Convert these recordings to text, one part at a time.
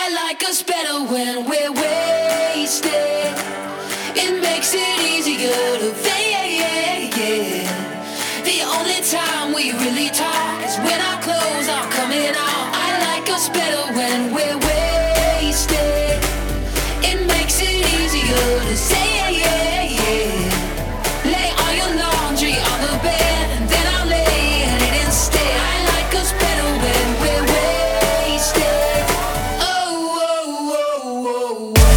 I like us better when we're wasted. It makes it easier to fade. The only time we really talk is when our clothes are coming off. I like us better when we're wasted. It makes it easier to say. Lay all your laundry on the bed and then I'll lay in it instead. I like us better when we're wasted. Oh, oh, oh, oh, oh.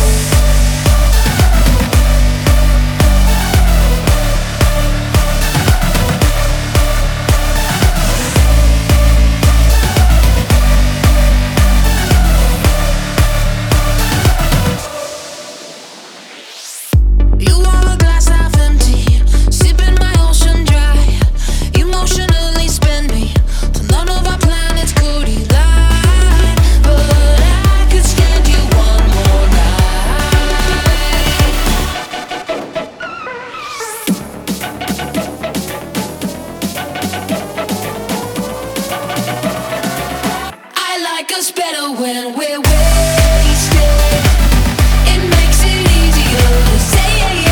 You want a glass half empty, sipping my ocean dry. Emotionally spend me till none of our planets could collide. But I could stand you one more night. I like us better when we're wasted. It makes it easier to say.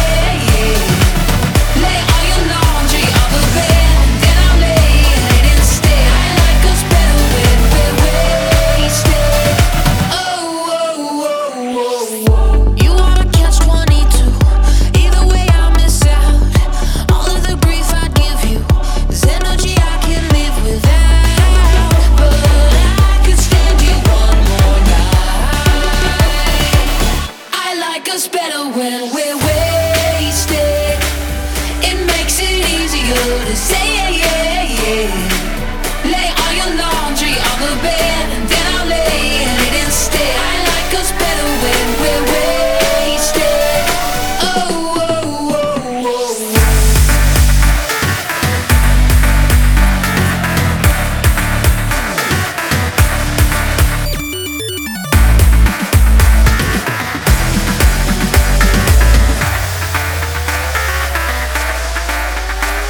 Lay all your laundry on the bed and then I'll lay in it instead. I like us better when we're wasted. Oh, oh, oh, oh, oh. You wanna catch 22. Either way I miss out. All of the grief I'd give you is energy I can live without. But I could stand you one more night. I like us better when we're wasted. It makes it easier to say. Lay all your laundry on the bed and then I'll lay in it instead. I like us better when we're wasted. Oh, oh, oh, oh.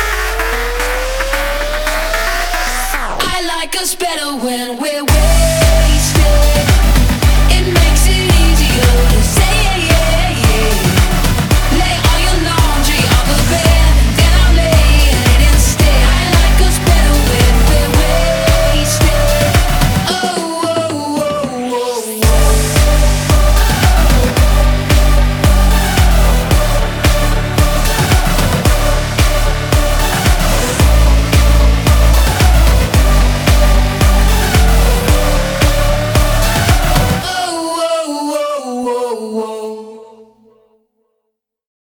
I like us better when we're wasted.